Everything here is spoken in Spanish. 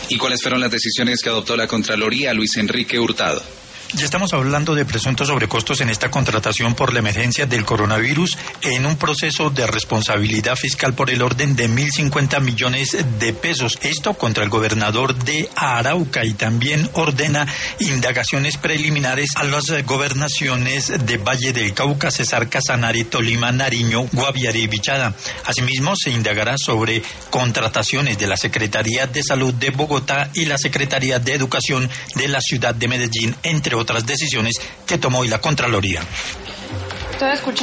¿Y cuáles fueron las decisiones que adoptó la Contraloría, Luis Enrique Hurtado? Ya estamos hablando de presuntos sobrecostos en esta contratación por la emergencia del coronavirus en un proceso de responsabilidad fiscal por el orden de 1.050 millones de pesos. Esto contra el gobernador de Arauca, y también ordena indagaciones preliminares a las gobernaciones de Valle del Cauca, Cesar, Casanare, Tolima, Nariño, Guaviare y Bichada. Asimismo, se indagará sobre contrataciones de la Secretaría de Salud de Bogotá y la Secretaría de Educación de la ciudad de Medellín, entre otras decisiones que tomó hoy la Contraloría.